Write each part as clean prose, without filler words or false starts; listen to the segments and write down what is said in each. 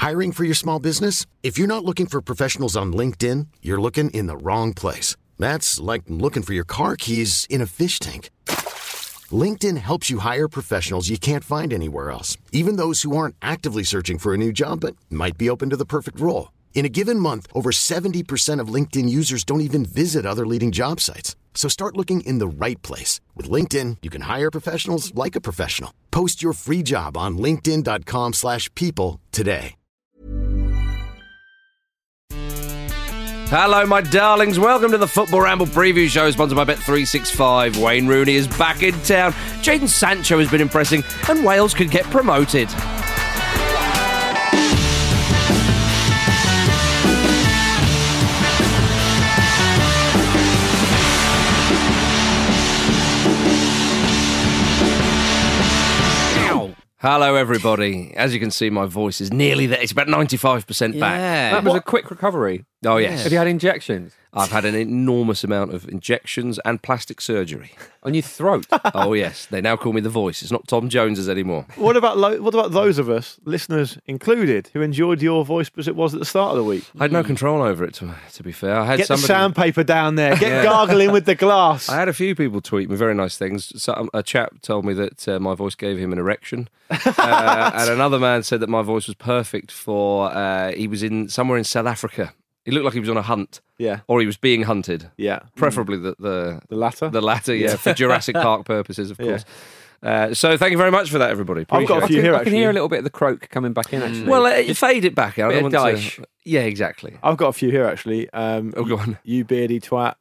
Hiring for your small business? If you're not looking for professionals on LinkedIn, you're looking in the wrong place. That's like looking for your car keys in a fish tank. LinkedIn helps you hire professionals you can't find anywhere else, even those who aren't actively searching for a new job but might be open to the perfect role. In a given month, over 70% of LinkedIn users don't even visit other leading job sites. So start looking in the right place. With LinkedIn, you can hire professionals like a professional. Post your free job on linkedin.com/people today. Hello, my darlings. Welcome to the Football Ramble preview show sponsored by Bet365. Wayne Rooney is back in town. Jadon Sancho has been impressing, and Wales could get promoted. Hello, everybody. As you can see, my voice is nearly there. It's about 95% back. That was a quick recovery. Oh, yes. Have you had injections? I've had an enormous amount of injections and plastic surgery. On your throat? Oh, yes. They now call me the voice. It's not Tom Jones's anymore. What about those of us, listeners included, who enjoyed your voice as it was at the start of the week? I had no control over it, to be fair. I had Get the sandpaper down there. Get gargling with the glass. I had a few people tweet me very nice things. So, a chap told me that my voice gave him an erection. And another man said that my voice was perfect for... he was somewhere in South Africa. He looked like he was on a hunt. Yeah. Or he was being hunted. Yeah. Preferably the latter. The latter, yeah, for Jurassic Park purposes, of course. So thank you very much for that, everybody. I've got a few here, I can hear a little bit of the croak coming back in, actually. Well, fade it back out. Bit of Dyche. Yeah, exactly. I've got a few here, actually. Go on. You beardy twat.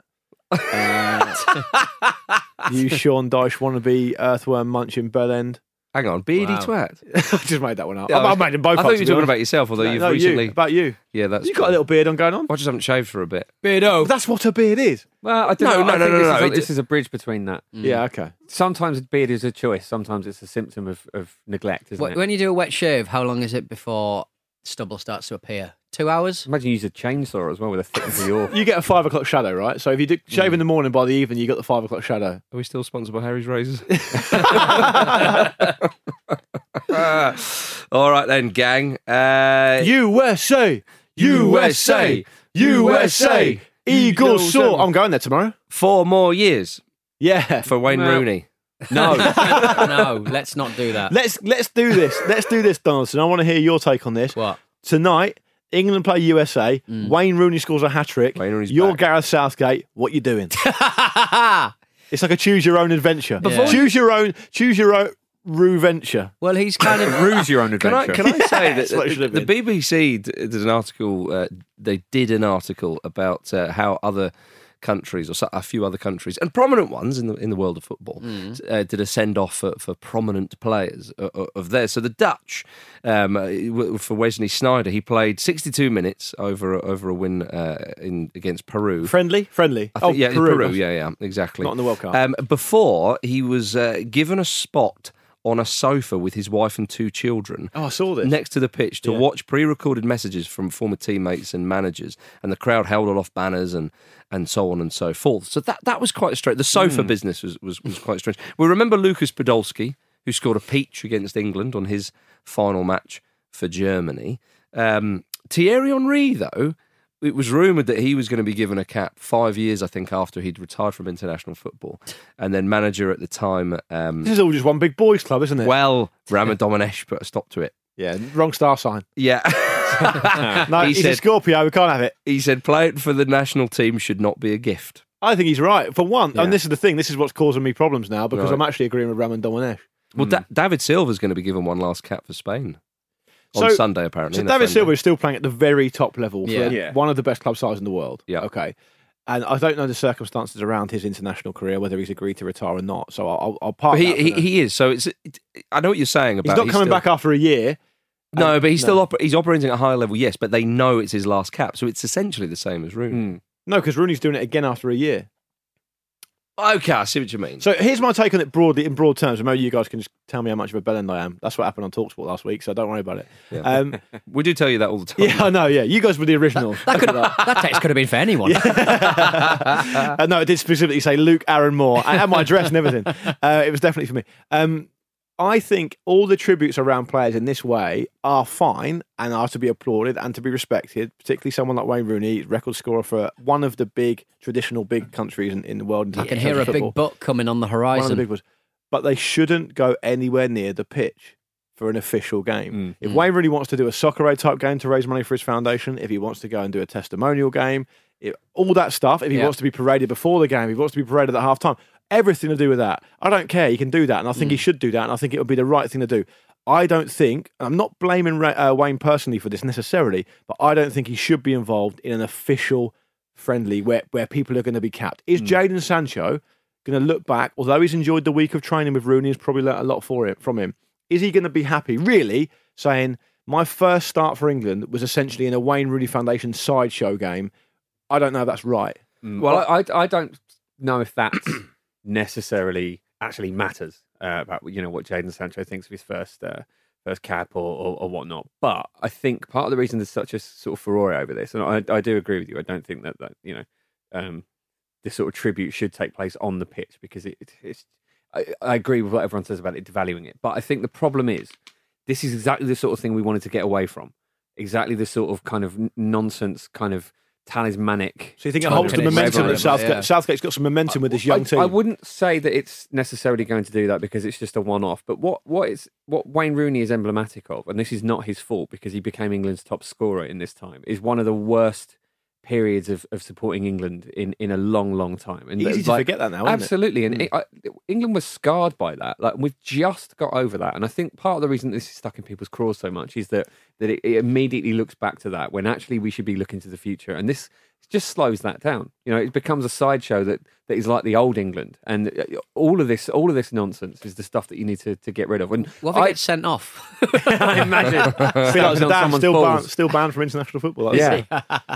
You Sean Dyche wannabe earthworm munching bellend. Hang on, beardy twat. I just made that one up. Yeah, I've made them both. I thought you were talking about yourself, although you've recently... about you. Yeah, that's... You've got a little beard on going on. I just haven't shaved for a bit. Beardo. That's what a beard is. Well, I don't know. No. This is a bridge between that. Yeah, okay. Sometimes a beard is a choice. Sometimes it's a symptom of neglect, isn't it? When you do a wet shave, how long is it before stubble starts to appear? 2 hours? Imagine you use a chainsaw as well with a thick of your... You get a 5 o'clock shadow, right? So if you do shave in the morning, by the evening, you got the 5 o'clock shadow. Are we still sponsored by Harry's Razors? All right then, gang. USA! Eagles soar! I'm going there tomorrow. 4 more years. Yeah. For Wayne Rooney. No. No, let's not do that. Let's do this. Let's do this, Donaldson. I want to hear your take on this. What? Tonight, England play USA. Wayne Rooney scores a hat-trick. You're back. Gareth Southgate. What you doing? It's like a choose your own adventure. Choose your own Rue-venture. Well, he's kind of... Ruse your own adventure. Can I say that the the BBC did an article, they did an article about how other countries, or a few other countries, and prominent ones in the world of football, did a send-off for prominent players of theirs. So the Dutch, for Wesley Sneijder, he played 62 minutes over a win against Peru. Friendly? Peru. Yeah, exactly. Not in the World Cup. Before, he was given a spot on a sofa with his wife and 2 children. Oh, I saw this. Next to the pitch to watch pre-recorded messages from former teammates and managers, and the crowd held aloft banners and so on and so forth. So that was quite strange. The sofa business was quite strange. We remember Lucas Podolski, who scored a peach against England on his final match for Germany. Thierry Henry, though, it was rumoured that he was going to be given a cap 5 years, I think, after he'd retired from international football. And then manager at the time... this is all just one big boys club, isn't it? Well, Raman Domenech put a stop to it. Yeah, wrong star sign. Yeah. No, he's a Scorpio, we can't have it. He said playing for the national team should not be a gift. I think he's right. For one, and this is the thing, this is what's causing me problems now, because Right. I'm actually agreeing with Raman Domenech. Well, David Silva's going to be given one last cap for Spain. On Sunday, apparently. So David Silva is still playing at the very top level for Yeah. one of the best club sides in the world. Yeah. Okay. And I don't know the circumstances around his international career, whether he's agreed to retire or not. So I'll park But that for now. he is. So I know what you're saying about... He's not coming back after a year. No, but he's still he's operating at a high level, yes, but they know it's his last cap. So it's essentially the same as Rooney. No, because Rooney's doing it again after a year. Okay, I see what you mean. So here's my take on it broadly, in broad terms. Maybe you guys can just tell me how much of a bellend I am. That's what happened on TalkSport last week, so don't worry about it. Yeah. We do tell you that all the time. Yeah, I know, yeah. You guys were the originals. That text could have been for anyone. No, it did specifically say Luke Aaron Moore. I had my address and everything. It was definitely for me. I think all the tributes around players in this way are fine and are to be applauded and to be respected, particularly someone like Wayne Rooney, record scorer for one of the big, traditional big countries in the world. I can hear a big butt coming on the horizon. One of the big ones. But they shouldn't go anywhere near the pitch for an official game. If Wayne Rooney wants to do a soccer aid type game to raise money for his foundation, if he wants to go and do a testimonial game, all that stuff, if he wants to be paraded before the game, if he wants to be paraded at half time, everything to do with that. I don't care. He can do that. And I think he should do that. And I think it would be the right thing to do. I don't think, I'm not blaming Wayne personally for this necessarily, but I don't think he should be involved in an official friendly where people are going to be capped. Is Jadon Sancho going to look back, although he's enjoyed the week of training with Rooney, has probably learnt a lot from him, is he going to be happy, really, saying, my first start for England was essentially in a Wayne Rooney Foundation sideshow game? I don't know if that's right. Well, I don't know if that's necessarily actually matters about what Jadon Sancho thinks of his first cap or whatnot. But I think part of the reason there's such a sort of furore over this, and I do agree with you. I don't think that this sort of tribute should take place on the pitch because it's. I agree with what everyone says about it devaluing it, but I think the problem is this is exactly the sort of thing we wanted to get away from. Exactly the sort of kind of nonsense kind of talismanic. So you think it holds the momentum that Southgate's got some momentum with this young team? I wouldn't say that it's necessarily going to do that because it's just a one-off. But what Wayne Rooney is emblematic of, and this is not his fault because he became England's top scorer in this time, is one of the worst periods of supporting England in a long time. And easy to forget that now, isn't absolutely. And England was scarred by that. Like, we've just got over that. And I think part of the reason this is stuck in people's craws so much is that it immediately looks back to that when actually we should be looking to the future. And this just slows that down. It becomes a sideshow that is like the old England. And all of this nonsense is the stuff that you need to get rid of. And what if it gets sent off? I imagine. I feel like Zidane still banned from international football. Yeah.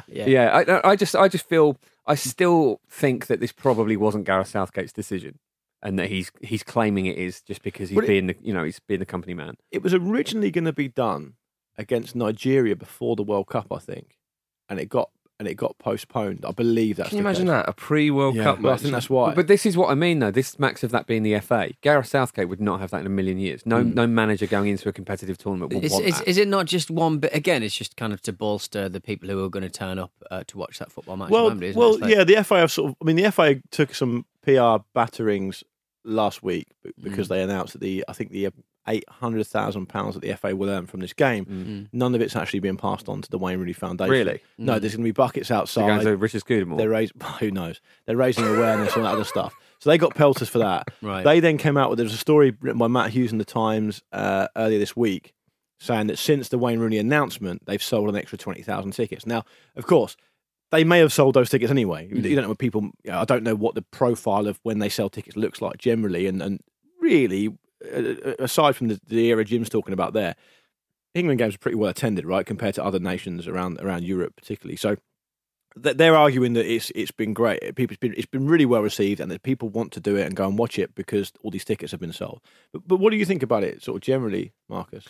I just feel, I still think that this probably wasn't Gareth Southgate's decision, and that he's claiming it is just because he's being the company man. It was originally going to be done against Nigeria before the World Cup, I think, and it got postponed. I believe that's. Can you imagine that? A pre-World Cup match? I think that's why. But this is what I mean, though. This smacks of that being the FA. Gareth Southgate would not have that in a million years. No manager going into a competitive tournament would want that. Is it not just one bit? Again, it's just kind of to bolster the people who are going to turn up to watch that football match. The FA have the FA took some PR batterings last week because they announced that the £800,000 that the FA will earn from this game, none of it's actually being passed on to the Wayne Rooney Foundation. Really? No, there's going to be buckets outside. Going to Richard Scudamore. Who knows? They're raising awareness and that other stuff. So they got pelters for that. Right. They then came out with, there was a story written by Matt Hughes in the Times earlier this week saying that since the Wayne Rooney announcement, they've sold an extra 20,000 tickets. Now, of course, they may have sold those tickets anyway. You don't know what people. I don't know what the profile of when they sell tickets looks like generally, and really, aside from the era Jim's talking about there, England games are pretty well attended, right, compared to other nations around Europe, particularly. So they're arguing that it's been great. It's been really well received, and that people want to do it and go and watch it because all these tickets have been sold. But what do you think about it, sort of generally, Marcus?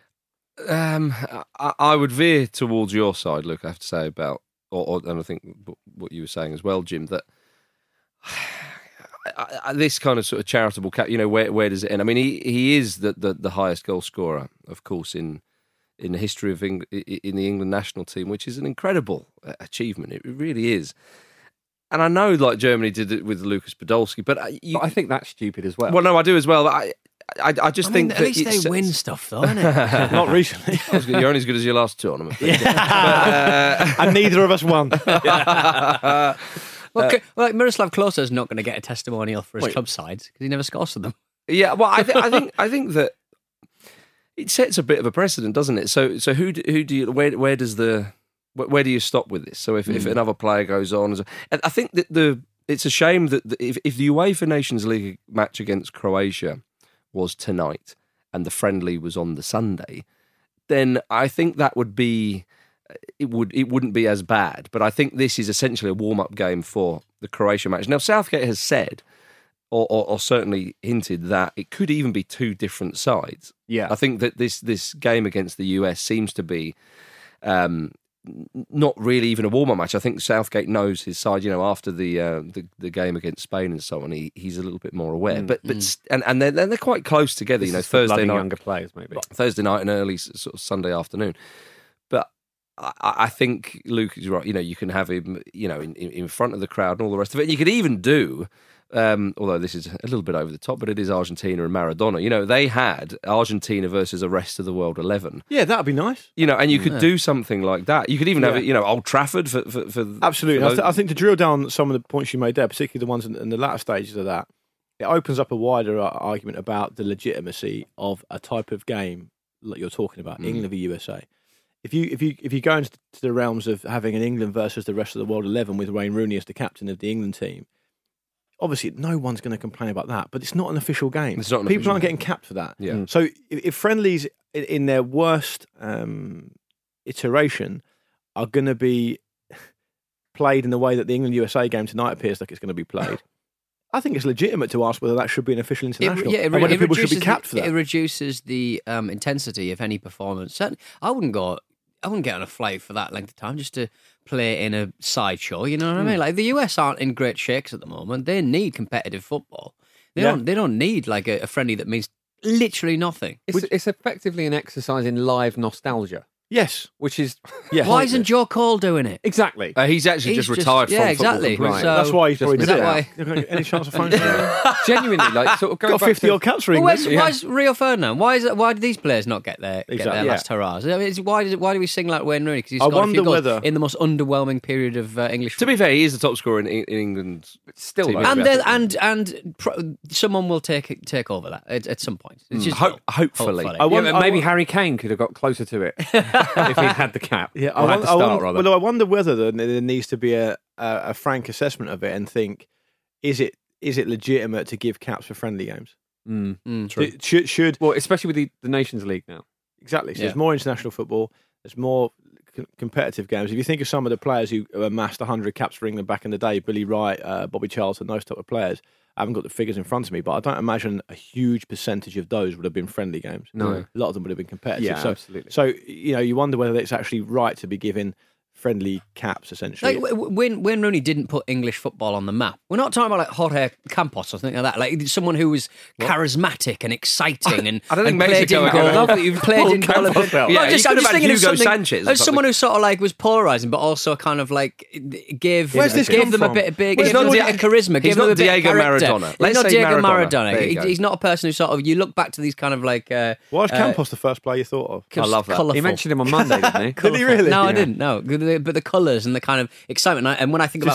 I would veer towards your side, Luke. I have to say about. And I think what you were saying as well, Jim, that this kind of sort of charitable cap, where does it end? I mean, he is the highest goal scorer, of course, in the history of in the England national team, which is an incredible achievement. It really is. And I know, like Germany did it with Lucas Podolski, but I think that's stupid as well. Well, no, I do as well. I just think at least they win stuff, though, isn't it? Not recently. You're only as good as your last tournament. And neither of us won. Well, Miroslav Klose is not going to get a testimonial for his club sides because he never scores for them. Yeah, well, I think that it sets a bit of a precedent, doesn't it? So who do you where do you stop with this? So if another player goes on, and I think that it's a shame that if the UEFA Nations League match against Croatia was tonight and the friendly was on the Sunday, then I think that would be it wouldn't be as bad. But I think this is essentially a warm-up game for the Croatia match. Now, Southgate has said or certainly hinted that it could even be two different sides. Yeah. I think that this game against the US seems to be not really even a warm-up match. I think Southgate knows his side. After the game against Spain and so on, he's a little bit more aware. But they're quite close together. Thursday night, younger players maybe. Thursday night and early sort of Sunday afternoon. But I think Luke is right. You can have him, in front of the crowd and all the rest of it. And you could even do. Although this is a little bit over the top, but it is Argentina and Maradona. They had Argentina versus the rest of the world 11. Yeah, that'd be nice. And you could do something like that. You could even have it, Old Trafford for absolutely. For I think to drill down some of the points you made there, particularly the ones in the latter stages of that, it opens up a wider argument about the legitimacy of a type of game like you're talking about, England v USA. If you go into the realms of having an England versus the rest of the world 11 with Wayne Rooney as the captain of the England team. Obviously, no one's going to complain about that, but it's not an official game. People aren't getting capped for that. Yeah. So if friendlies in their worst iteration are going to be played in the way that the England-USA game tonight appears like it's going to be played, I think it's legitimate to ask whether that should be an official international. And whether people should be capped for that. It reduces the intensity of any performance. Certainly, I wouldn't get on a flight for that length of time just to play in a sideshow. You know what I mean? Like the US aren't in great shakes at the moment. They need competitive football. They don't need like a friendly that means literally nothing. It's effectively an exercise in live nostalgia. Yes, which is why isn't Joe Cole doing it? Exactly. He's actually just retired from exactly. football. So, that's why he's probably did it. Why? Any chance of finding genuinely like sort of going got 50 odd caps for Well, England. why's Rio Ferdinand? Why did these players not get their last hurrahs? I mean, why do we sing like Wayne Rooney? Because he's got a few goals in the most underwhelming period of English. To be fair, he is the top scorer in England. Still, and someone will take over that at some point. It's just hopefully. Maybe Harry Kane could have got closer to it if he'd had the cap. Yeah, I wonder whether there needs to be a frank assessment of it and think, is it legitimate to give caps for friendly games? True. Should well, especially with the Nations League now. Exactly. So there's more international football. There's more competitive games. If you think of some of the players who amassed 100 caps for England back in the day, Billy Wright, Bobby Charlton, those type of players. I haven't got the figures in front of me, but I don't imagine a huge percentage of those would have been friendly games. No. A lot of them would have been competitive. Yeah, absolutely. So, you wonder whether it's actually right to be given friendly caps, essentially. Like, when Rooney didn't put English football on the map, we're not talking about like Jorge Campos or something like that. Like someone who was charismatic and exciting and I don't think Mexico. I love that you've played in goal. Yeah, I'm just thinking of Hugo something. Sanchez. Someone who sort of like was polarizing, but also kind of like gave them a bit of charisma. He's not Diego Maradona. He's not Diego Maradona. He's not a person who sort of you look back to these kind of like. Why was Campos the first player you thought of? I love that. Colourful. He mentioned him on Monday, didn't he? Did he really? No, I didn't. No, but the colours and the kind of excitement. And when I think about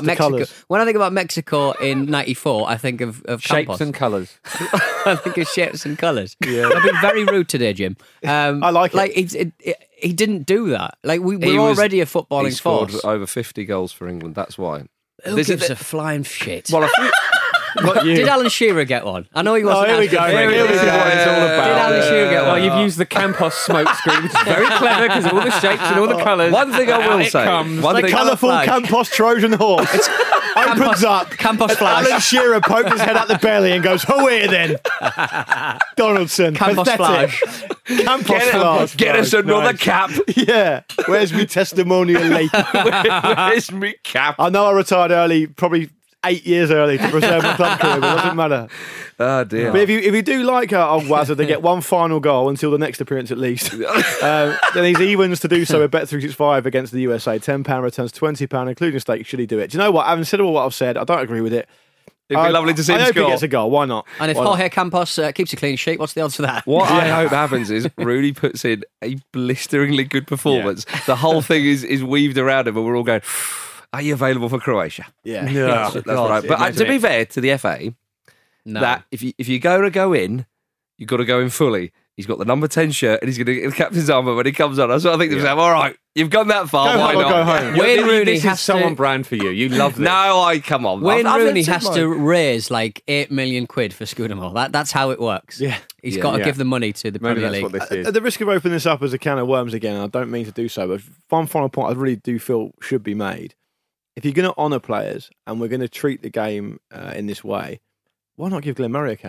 Mexico, in '94, I think of shapes Campos. and colours. I think of shapes and colours. Yeah. I've been very rude today, Jim. I like it. Like he didn't do that. Like we're already a footballing he scored force. over 50 goals for England. That's why. Who gives a flying shit? Well, I think. Did Alan Shearer get one? I know he wasn't. Here we go. Here we go. This is what it's all about. Did Alan Shearer get one? Well, you've used the Campos smoke screen, which is very clever because of all the shapes and all the colours. One thing I will say. The colourful Campos Trojan horse opens up. Campos flash. Alan Shearer pokes his head out the belly and goes, "Who here then?" Donaldson. Campos flash. Campos flash. Get us another cap. Yeah. Where's me testimonial later? Where's me cap? I know I retired early, probably 8 years early to preserve my club career, but it doesn't matter. Oh dear. But if you do like old Wazza to get one final goal until the next appearance at least, then he's evens to do so with Bet365 against the USA. £10 returns £20, including stake. Should he do it? Do you know what? Having said all what I've said, I don't agree with it. It'd be lovely to see him I hope score. he gets a goal. Why not? And if Jorge Campos keeps a clean sheet, what's the odds for that? What I hope happens is Rooney puts in a blisteringly good performance. Yeah. The whole thing is weaved around him, and we're all going, "Are you available for Croatia?" Yeah, that's right. But to be fair to the FA, that if you're going to go in, you've got to go in fully. He's got the number 10 shirt and he's going to get the captain's armband when he comes on. So I think to myself, all right, you've gone that far. Why not? Go home. Wayne Rooney has so on brand for you. You love this. No, come on. Wayne Rooney has to raise like £8 million for Scudamore. That's how it works. Yeah. He's got to give the money to the Premier League. What this is. At the risk of opening this up as a can of worms again, I don't mean to do so, but one final point I really do feel should be made. If you're going to honour players and we're going to treat the game in this way, why not give Glenn Murray a cap?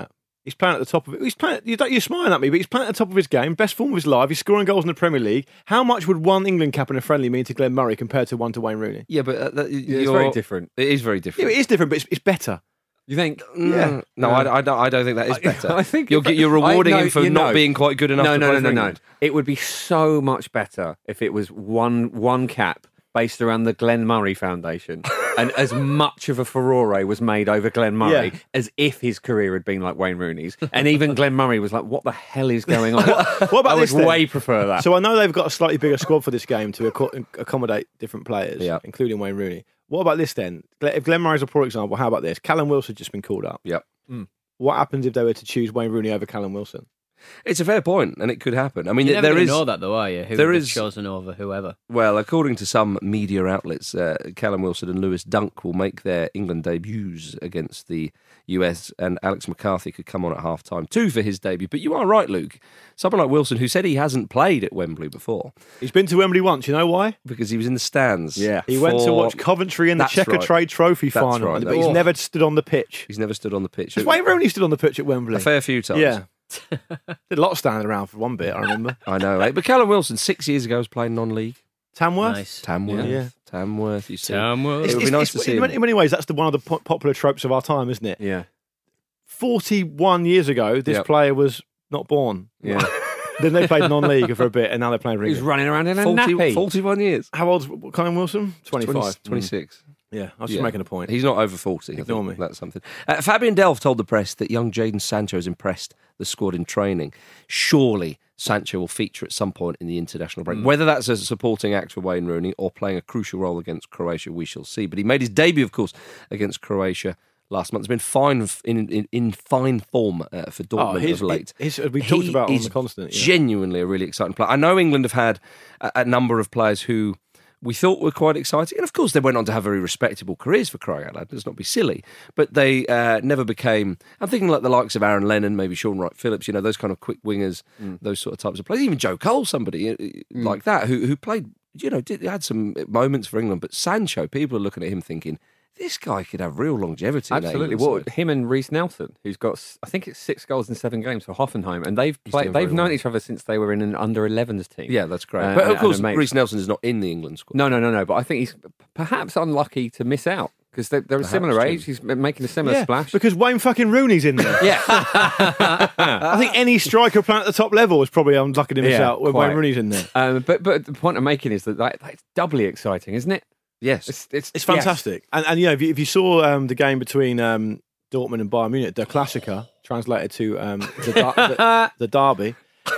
He's playing at the top of it. You're smiling at me, but he's playing at the top of his game, best form of his life. He's scoring goals in the Premier League. How much would one England cap in a friendly mean to Glenn Murray compared to one to Wayne Rooney? Yeah, but It's very different. It is very Yeah, different. it is different, but it's better. You think? Yeah. No, I don't think that is better. I think you're rewarding him for not being quite good enough. to play for No. England. It would be so much better if it was one cap based around the Glenn Murray Foundation, and as much of a furore was made over Glenn Murray as if his career had been like Wayne Rooney's, and even Glenn Murray was like, "What the hell is going on?" What about I would this then? way prefer that. So I know they've got a slightly bigger squad for this game to accommodate different players, including Wayne Rooney. What about this then? If Glenn Murray's a poor example, how about this? Callum Wilson's just been called up. Yep. What happens if they were to choose Wayne Rooney over Callum Wilson? It's a fair point, and it could happen. I mean, You're never there gonna is know that though, are you? Who there was is- chosen over whoever? Well, according to some media outlets, Callum Wilson and Lewis Dunk will make their England debuts against the US, and Alex McCarthy could come on at half-time too for his debut. But you are right, Luke. Someone like Wilson, who said he hasn't played at Wembley before He's been to Wembley once. You know why? because he was in the stands. Yeah. He went to for- watch Coventry in the That's Checker right. Trade Trophy That's final, right. but he's Oh. never stood on the pitch. He's never stood on the pitch. Has Wayne Rooney stood on the pitch at Wembley? A fair few times. Yeah. Did a lot of standing around for one bit, I remember. I know. But Callum Wilson, 6 years ago, was playing non-league. Tamworth? Nice. Tamworth. Yeah. Tamworth, you see. Tamworth. It would be nice to see him. In many ways, that's one of the popular tropes of our time, isn't it? Yeah. 41 years ago, this Yep. player was not born. Yeah. Then they played non-league for a bit, and now they're playing for He's England. running around in a 40, nappy. 41 years. How old's Callum Wilson? 25. 26. Yeah, I was just Yeah. making a point. He's not over 40. I Ignore think me. That's something. Fabian Delph told the press that young Jadon Sancho has impressed the squad in training. Surely Sancho will feature at some point in the international break. Whether that's as a supporting act for Wayne Rooney or playing a crucial role against Croatia, we shall see. But he made his debut, of course, against Croatia last month. He's been fine in fine form for Dortmund of late. We talked He about on is the constant. Yeah. Genuinely a really exciting player. I know England have had a number of players who we thought were quite exciting. And of course, they went on to have very respectable careers for crying out loud. Let's not be silly. But they never became, I'm thinking like the likes of Aaron Lennon, maybe Sean Wright Phillips, those kind of quick wingers, those sort of types of players. Even Joe Cole, somebody like that, who played, had some moments for England. But Sancho, people are looking at him thinking, this guy could have real longevity. in that Absolutely. England Well, side. him and Reece Nelson, who's got, I think it's 6 goals in 7 games for Hoffenheim, and they've doing very known well. each other since they were in an under-11s team. Yeah, that's great. Uh, But of and course, a mate. Reece Nelson is not in the England squad. No. But I think he's perhaps unlucky to miss out because they're a similar Jim. age. He's making a similar Yeah, splash. because Wayne fucking Rooney's in there. Yeah. I think any striker playing at the top level is probably unlucky to miss Yeah, out when quite. Wayne Rooney's in there. But the point I'm making is that that's doubly exciting, isn't it? Yes. It's fantastic. And if you saw the game between Dortmund and Bayern Munich, the Klassiker, translated to the derby,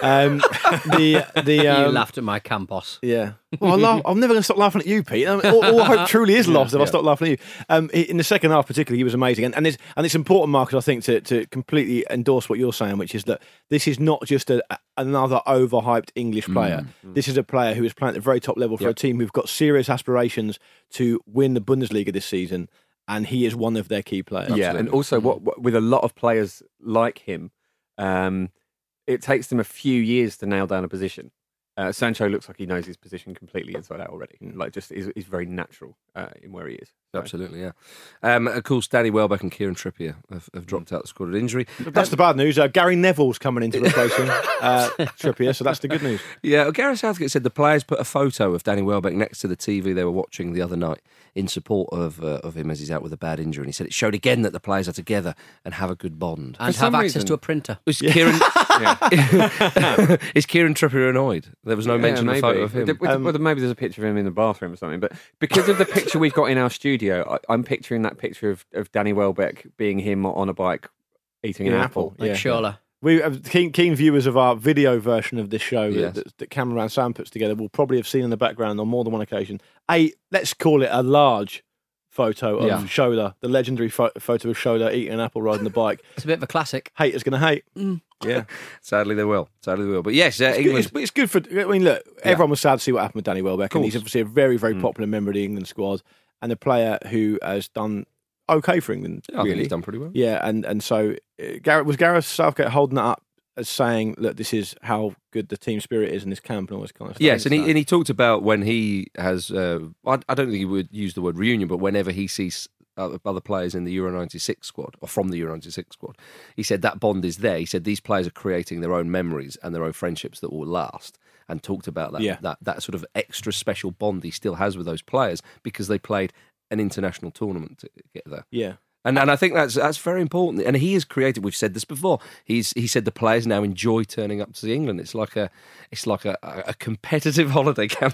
You the laughed at my Campos. yeah. Well, I'm never going to stop laughing at you, Pete. All hope truly is lost if I stop laughing at you. In the second half, particularly, he was amazing, and it's important, Marcus, I think, to completely endorse what you're saying, which is that this is not just another overhyped English player. This is a player who is playing at the very top level for a team who've got serious aspirations to win the Bundesliga this season, and he is one of their key players. Yeah, and also what with a lot of players like him, it takes them a few years to nail down a position. Sancho looks like he knows his position completely inside out already. Like, just he's very natural in where he is. So- Absolutely, yeah. Of course, Danny Welbeck and Kieran Trippier have dropped out the squad with injury. That's the bad news. Gary Neville's coming in to replace him, Trippier, so that's the good news. Yeah, well, Gareth Southgate said the players put a photo of Danny Welbeck next to the TV they were watching the other night in support of him as he's out with a bad injury. And he said it showed again that the players are together and have a good bond. And some have access reason- to a printer. Is Kieran, is Kieran Trippier annoyed? There was no mention of a photo of him. Maybe there's a picture of him in the bathroom or something. But because of the picture we've got in our studio, I'm picturing that picture of Danny Welbeck being him on a bike eating an apple. Like Shola. We keen viewers of our video version of this show Yes. that cameraman Sam puts together will probably have seen in the background on more than one occasion. Let's call it a large photo of Shola, the legendary photo of Shola eating an apple riding the bike. It's a bit of a classic. Haters going to hate. Yeah. Sadly, they will. But yes, England. It's good for. I mean, look, everyone was sad to see what happened with Danny Welbeck, and he's obviously a very, very popular member of the England squad and a player who has done okay for England. I think really, he's done pretty well. Yeah, and so Gareth Southgate holding that up as saying, look, this is how good the team spirit is in this camp and all this kind of stuff. Yes, and he talked about when he has. I don't think he would use the word reunion, but whenever he sees other players in the Euro 96 squad, or from the Euro 96 squad. He said that bond is there. He said these players are creating their own memories and their own friendships that will last, and talked about that sort of extra special bond he still has with those players because they played an international tournament to get there. Yeah. And I think that's very important. And he has created. We've said this before. He said the players now enjoy turning up to see England. It's like a competitive holiday camp.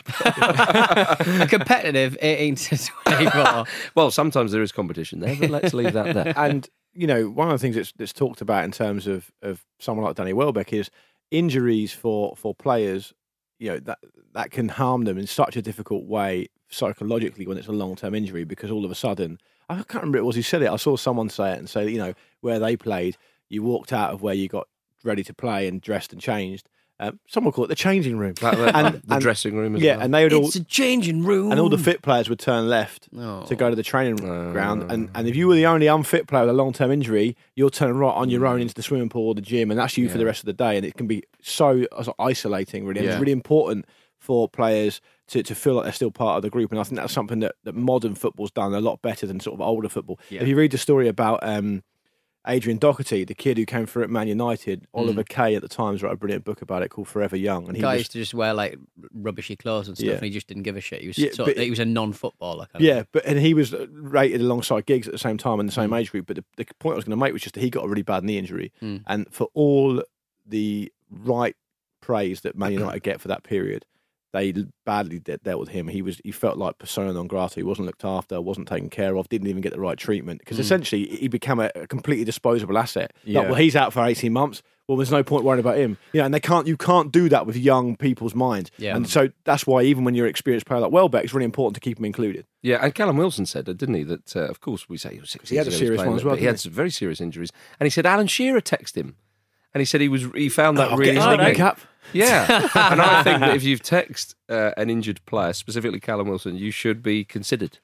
A competitive 18 to 24. Well, sometimes there is competition there, but let's leave that there. And one of the things that's talked about in terms of someone like Danny Welbeck is injuries for players. That can harm them in such a difficult way psychologically when it's a long-term injury, because all of a sudden, I can't remember who it was who said it. I saw someone say it and say, where they played, you walked out of where you got ready to play and dressed and changed. Someone called it the changing room. And the dressing room as well. And they would It's a changing room. And all the fit players would turn left to go to the training ground. And if you were the only unfit player with a long-term injury, you're turning right on your own into the swimming pool or the gym, and that's you for the rest of the day. And it can be so isolating, really. And it's really important for players to feel like they're still part of the group. And I think that's something that modern football's done a lot better than sort of older football. Yeah. If you read the story about Adrian Doherty, the kid who came through at Man United, Oliver Kay at the Times wrote a brilliant book about it called Forever Young. And the guy used to just wear like rubbishy clothes and stuff, and he just didn't give a shit. He was he was a non-footballer. And he was rated alongside Giggs at the same time in the same age group. But the point I was going to make was just that he got a really bad knee injury, and for all the right praise that Man United get for that period, they badly dealt with him. He felt like persona non grata. He wasn't looked after, wasn't taken care of, didn't even get the right treatment, because essentially he became a completely disposable asset. Yeah. Like, well, he's out for 18 months. Well, there's no point worrying about him. And you can't do that with young people's minds. Yeah. And so that's why even when you're an experienced player like Welbeck, it's really important to keep him included. Yeah, and Callum Wilson said, didn't he, that of course we say he was 6 he had a serious one as well. He had some very serious injuries, and he said Alan Shearer texted him. And he said he found that really stinging. Yeah, and I think that if you've texted an injured player, specifically Callum Wilson, you should be considered.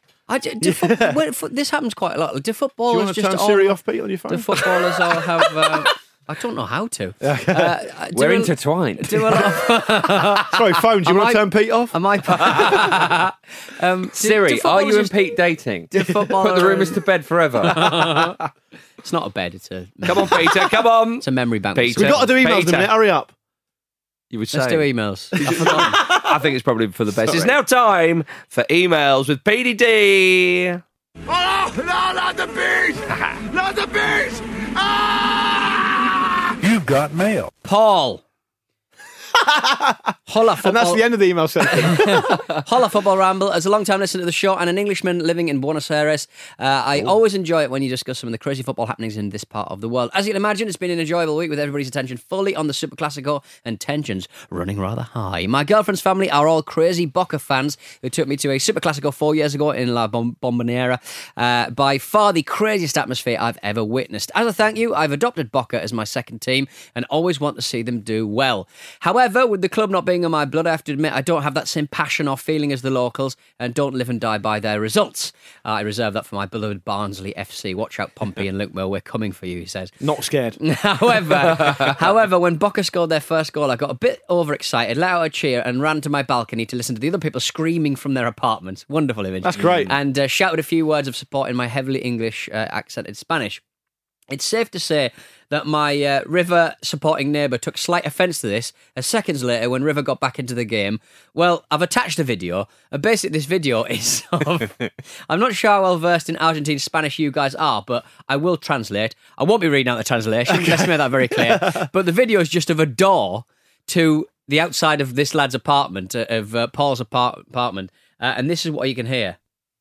This happens quite a lot. Do footballers do you want to just turn Siri off, Pete, on your phone? Do footballers all have? I don't know how to. We're intertwined. Do a lot of, sorry, phone. Do you want to turn Pete off? Am I? Siri, are you and Pete dating? Do Put the rumours to bed forever. It's not a bed. It's a. Come on, Peter. Come on. It's a memory bank. Peter. We've got to do emails in a minute. Hurry up. You would say. Let's do emails. I think it's probably for the best. It's now time for emails with PDD. Oh, no, not the bees! Not the bees! Ah! You've got mail. Paul. Holla football. And that's the end of the email section. Holla Football Ramble. As a long-time listener to the show and an Englishman living in Buenos Aires, I always enjoy it when you discuss some of the crazy football happenings in this part of the world. As you can imagine, it's been an enjoyable week with everybody's attention fully on the Super Classico and tensions running rather high. My girlfriend's family are all crazy Boca fans who took me to a Super Classico 4 years ago in La Bombonera. By far the craziest atmosphere I've ever witnessed. As a thank you, I've adopted Boca as my second team and always want to see them do well. However, with the club not being in my blood, I have to admit I don't have that same passion or feeling as the locals and don't live and die by their results. I reserve that for my beloved Barnsley FC. Watch out, Pompey and Luke Mill, we're coming for you, he says. Not scared. However, when Boca scored their first goal, I got a bit overexcited, let out a cheer and ran to my balcony to listen to the other people screaming from their apartments. Wonderful image. That's great. And shouted a few words of support in my heavily English accented Spanish. It's safe to say that my River supporting neighbour took slight offence to this, as seconds later when River got back into the game. Well, I've attached a video, and basically this video is of... I'm not sure how well versed in Argentine Spanish you guys are, but I will translate. I won't be reading out the translation, let's make that very clear. But the video is just of a door to the outside of this lad's apartment, of Paul's apartment, and this is what you can hear.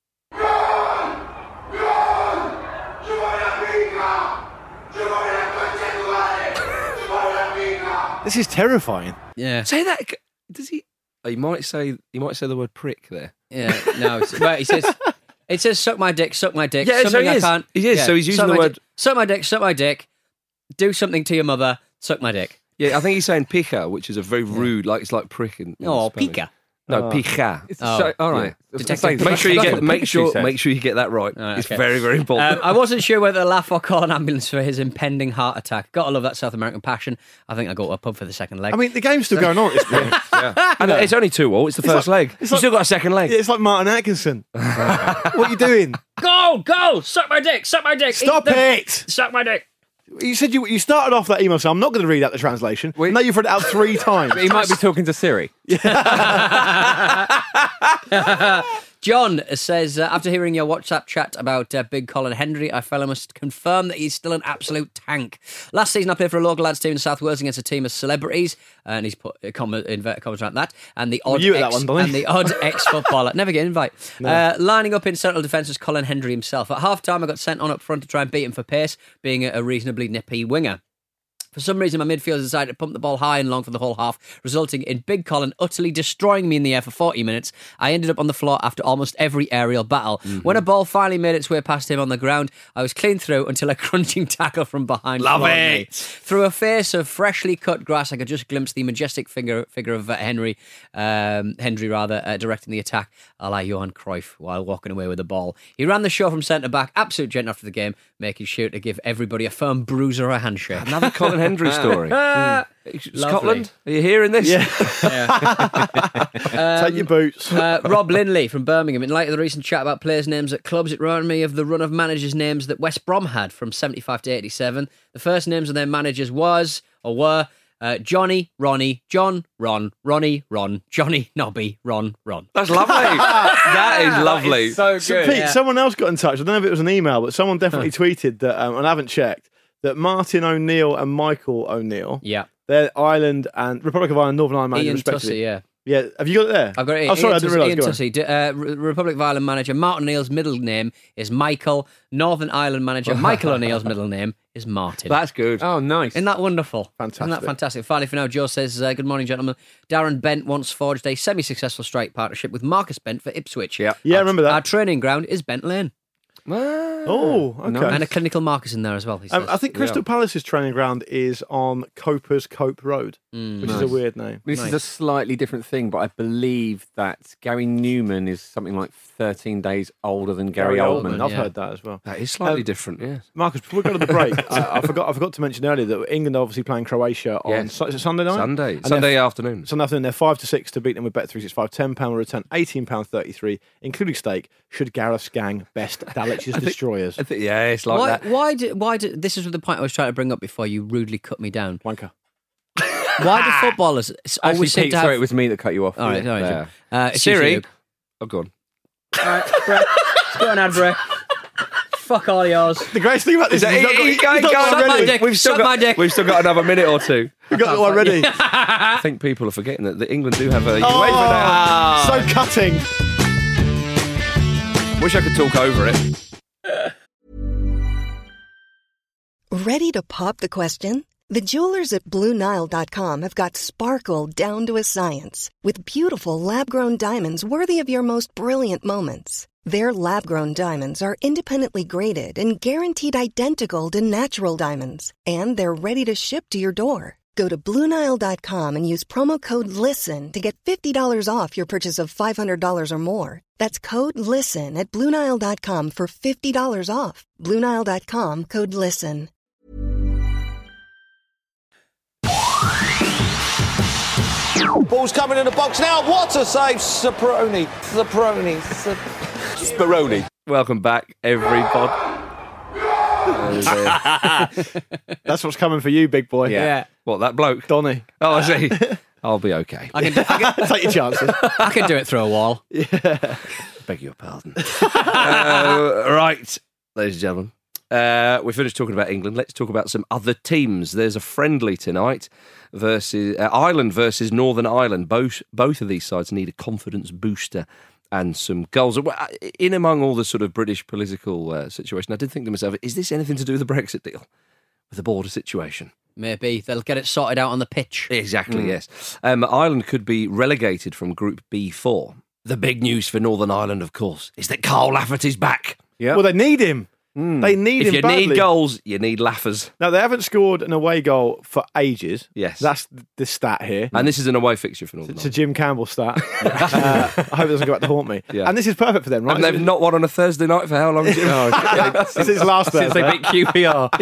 This is terrifying. Yeah. Say that. Does he? He might say the word prick there. Yeah. No. Right. He says. It says "suck my dick, suck my dick." Yeah. Something So he I is. can't. He is. Yeah. So he's using the word. Suck my dick. Suck my dick. Do something to your mother. Suck my dick. Yeah. I think he's saying pica, which is a very rude. Like it's like prick in Oh, Spanish. pica. No, pica. All right. Detective- Make sure you That's get. what Make sure. said. Make sure you get that right. It's okay. very, very important. I wasn't sure whether to laugh or call an ambulance for his impending heart attack. Gotta love that South American passion. I think I go to a pub for the second leg. I mean, the game's still going on at this point. And it's only 2-2. It's the first leg. You've still got a second leg. It's like Martin Atkinson. What are you doing? Go! Suck my dick! Stop it! Suck my dick! You said you started off that email saying, I'm not going to read out the translation. Now you've read it out 3 times. He might be talking to Siri. John says, after hearing your WhatsApp chat about Big Colin Hendry, I feel I must confirm that he's still an absolute tank. Last season, I played for a local lads team in South Wales against a team of celebrities, and he's put inverted commas around that. And the odd ex-footballer, never get an invite. No. Lining up in central defence was Colin Hendry himself. At half-time, I got sent on up front to try and beat him for pace, being a reasonably nippy winger. For some reason, my midfielders decided to pump the ball high and long for the whole half, resulting in Big Colin utterly destroying me in the air for 40 minutes. I ended up on the floor after almost every aerial battle. Mm-hmm. When a ball finally made its way past him on the ground, I was clean through until a crunching tackle from behind. Love it! Me. Through a face of freshly cut grass, I could just glimpse the majestic figure of Hendry, directing the attack, a la Johan Cruyff, while walking away with the ball. He ran the show from centre-back, absolute gent after the game, making sure to give everybody a firm bruise or a handshake. Another Colin Hendry story. Scotland, are you hearing this? Yeah. Take your boots. Rob Lindley from Birmingham. In light of the recent chat about players' names at clubs, it reminded me of the run of managers' names that West Brom had from 75 to 87. The first names of their managers were Johnny, Ronnie, John, Ron, Ronnie, Ron, Johnny, Nobby, Ron. That's lovely. That is lovely. That is so good. Pete, someone else got in touch. I don't know if it was an email, but someone definitely tweeted that, and I haven't checked, that Martin O'Neill and Michael O'Neill, they're Ireland and Republic of Ireland, Northern Ireland managers, respectively. Tussey, Yeah, have you got it there? I've got it. Oh, sorry, I didn't realise. Ian Tussey, Republic of Ireland manager. Martin O'Neill's middle name is Michael. Northern Ireland manager Michael O'Neill's middle name is Martin. That's good. Oh, nice. Isn't that wonderful? Fantastic. Isn't that fantastic? Finally, for now, Joe says, good morning, gentlemen. Darren Bent once forged a semi-successful strike partnership with Marcus Bent for Ipswich. Yeah, I remember that. Our training ground is Bent Lane. Oh, okay. And a clinical Marcus in there as well, he says. I think Crystal Palace's training ground is on Coper's Cope Road, which is a weird name. This is a slightly different thing, but I believe that Gary Newman is something like 13 days older than Gary Oldman. I've heard that as well. That is slightly different, yes. Marcus, before we go to the break, I forgot to mention earlier that England are obviously playing Croatia on is it Sunday night? Sunday afternoon. Sunday afternoon, they're 5-6 to beat them with Bet365. £10 return, £18.33, including stake. Should Gareth's gang best Dalich's destroyers? It's like that. Why did this is the point I was trying to bring up before you rudely cut me down. Wanker. Why do footballers always seem Pete, to have... sorry, it was me that cut you off. All right. Siri. Oh, go on. All right, break. Let's go on ad break. Fuck all yours. The greatest thing about this is We've still got another minute or two. We've got it already. I think people are forgetting that England do have a UEFA now. So cutting. Wish I could talk over it. Ready to pop the question? The jewelers at BlueNile.com have got sparkle down to a science with beautiful lab-grown diamonds worthy of your most brilliant moments. Their lab-grown diamonds are independently graded and guaranteed identical to natural diamonds, and they're ready to ship to your door. Go to BlueNile.com and use promo code LISTEN to get $50 off your purchase of $500 or more. That's code LISTEN at BlueNile.com for $50 off. BlueNile.com, code LISTEN. Ball's coming in the box now. What a save, Speroni. Welcome back, everybody. That's what's coming for you, big boy. Yeah. What, that bloke? Donny. Oh, I see. I'll be okay. Take your chances. I can do it through a wall. Yeah. Beg your pardon. Right, ladies and gentlemen. We finished talking about England. Let's talk about some other teams. There's a friendly tonight versus Ireland versus Northern Ireland. Both of these sides need a confidence booster and some goals. In among all the sort of British political situation, I did think to myself, is this anything to do with the Brexit deal? With the border situation? Maybe. They'll get it sorted out on the pitch. Exactly, yes. Ireland could be relegated from Group B4. The big news for Northern Ireland, of course, is that Carl Lafferty's back. Yeah. Well, they need him. They need If him you badly. need goals, you need laughers. Now, they haven't scored an away goal for ages. Yes. That's the stat here. And this is an away fixture for Northern It's a Ireland. Jim Campbell stat. I hope it doesn't go back to haunt me. Yeah. And this is perfect for them, right? And they've not won on a Thursday night for how long, Jim? Since his last Since they Thursday. beat QPR.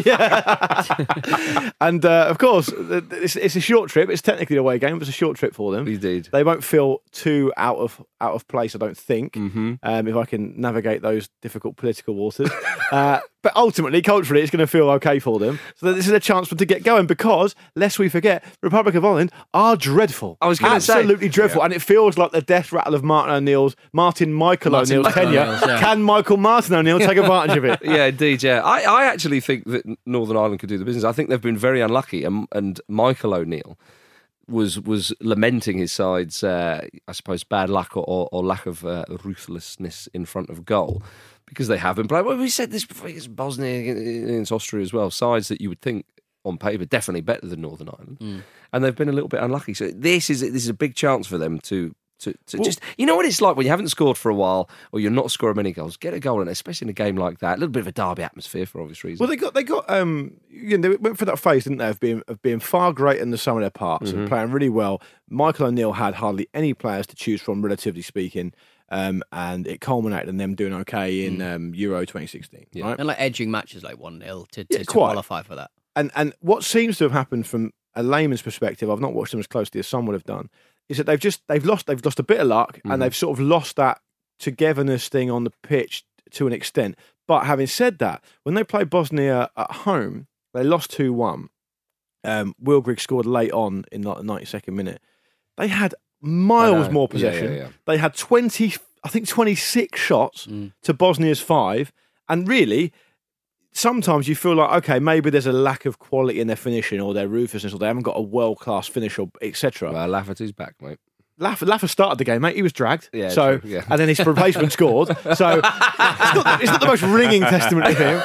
And of course, it's a short trip. It's technically an away game, but it's a short trip for them. Indeed. They won't feel too out of place, I don't think, Mm-hmm. if I can navigate those difficult political waters. But ultimately, culturally, it's going to feel okay for them. So this is a chance for them to get going because, lest we forget, Republic of Ireland are dreadful. I was gonna say. Absolutely dreadful. And it feels like the death rattle of Martin Michael O'Neill's Michael tenure. O'Neill's, yeah. Can Michael Martin O'Neill take advantage of it? Yeah, indeed, yeah. I actually think that Northern Ireland could do the business. I think they've been very unlucky. And Michael O'Neill was lamenting his side's, I suppose, bad luck or lack of ruthlessness in front of goal because they have been playing. Well, we said this before, against Bosnia, against Austria as well, sides that you would think on paper definitely better than Northern Ireland. And they've been a little bit unlucky. So this is a big chance for them to just, you know what it's like when you haven't scored for a while or you're not scoring many goals, get a goal in, especially in a game like that. A little bit of a derby atmosphere for obvious reasons. Well, they got they went through that phase, didn't they, of being far greater in the sum of their parts and playing really well. Michael O'Neill had hardly any players to choose from, relatively speaking, and it culminated in them doing okay in Euro 2016. Right? And like edging matches like 1-0 to quite. qualify for that. And what seems to have happened from a layman's perspective, I've not watched them as closely as some would have done, is that they've lost a bit of luck and they've sort of lost that togetherness thing on the pitch to an extent. But having said that, when they played Bosnia at home, they lost 2-1. Will Grigg scored late on in like the 92nd minute. They had miles more possession. Yeah. They had 26 shots to Bosnia's 5. And really, sometimes you feel like, okay, maybe there's a lack of quality in their finishing or their ruthlessness or they haven't got a world-class finish or etc. Well, Lafferty's back, mate. Laffer started the game, mate. He was dragged. Yeah, so, true, yeah. And then his replacement scored. So it's not the most ringing testament of him.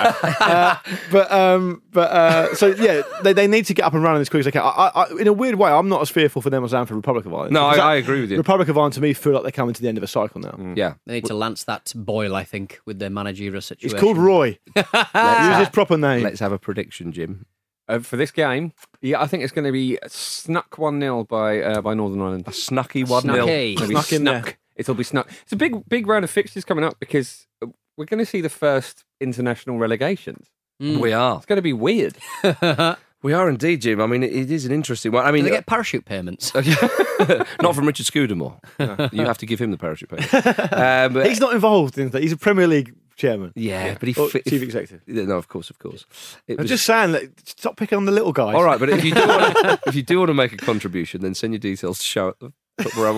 So yeah, they need to get up and running as quick as they can. I, in a weird way, I'm not as fearful for them as I am for Republic of Ireland. No, Because I agree with you. Republic of Ireland to me feel like they're coming to the end of a cycle now. Yeah. They need to lance that Boyle, I think, with their managerial situation. He's called Roy. Use his proper name. Let's have a prediction, Jim. For this game, yeah, I think it's going to be snuck 1-0 by Northern Ireland. A snucky 1-0. Snucky. It'll be Snuck in there. snuck. It'll be snuck. It's a big round of fixtures coming up because we're going to see the first international relegations. We are. It's going to be weird. We are indeed, Jim. I mean, it is an interesting one. I Do mean, they get parachute payments? not from Richard Scudamore. You have to give him the parachute payment. But- He's not involved in that. He's a Premier League chairman. yeah, but he Or fit, chief executive. No, of course. It I'm was- just saying, like, stop picking on the little guys. all right. But if you do want to make a contribution, then send your details to show at the football.